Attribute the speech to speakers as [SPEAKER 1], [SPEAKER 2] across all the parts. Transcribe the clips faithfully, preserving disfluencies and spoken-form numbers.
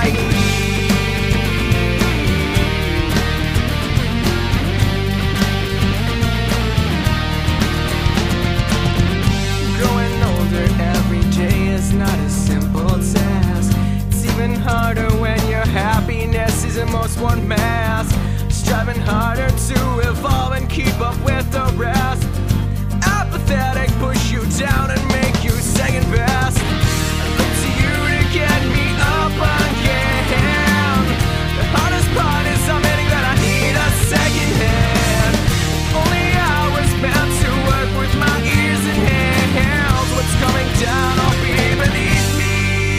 [SPEAKER 1] Growing older every day is not a simple task. It's even harder when your happiness is in most one mask. Striving harder to evolve and keep up with the rest. Apathetic push you down and make you second best. I look to you to get me up again. The hardest part is admitting that I need a second hand. If only I was meant to work with my ears and hands. What's coming down will be beneath me.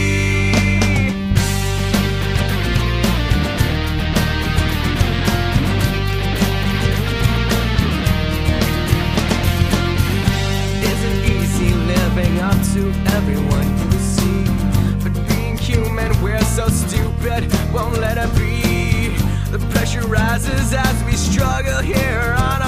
[SPEAKER 1] Isn't easy living up to everyone you see, but being human, we're so stupid, won't let it be. The pressure rises as we struggle here on